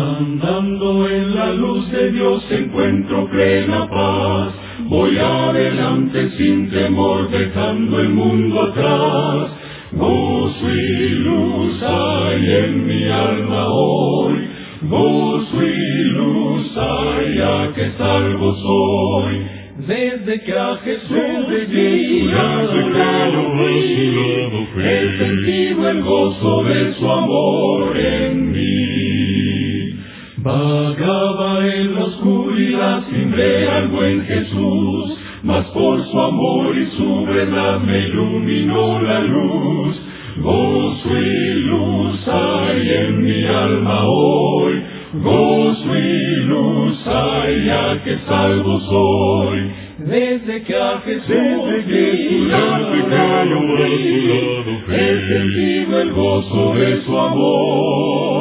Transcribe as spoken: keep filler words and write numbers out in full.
Andando en la luz de Dios encuentro plena paz. Voy adelante sin temor, dejando el mundo atrás. Gozo y luz hay en mi alma hoy. Gozo y luz hay, ya que salvo soy. Desde que a Jesús he adorado, he sentido el gozo de su amor en mí. Vagaba en la oscuridad sin ver al buen Jesús, mas por su amor y su verdad me iluminó la luz. Gozo y luz hay en mi alma hoy. Gozo y luz hay, ya que salvo soy. Desde que a Jesús he adorado, he sentido el gozo de su amor.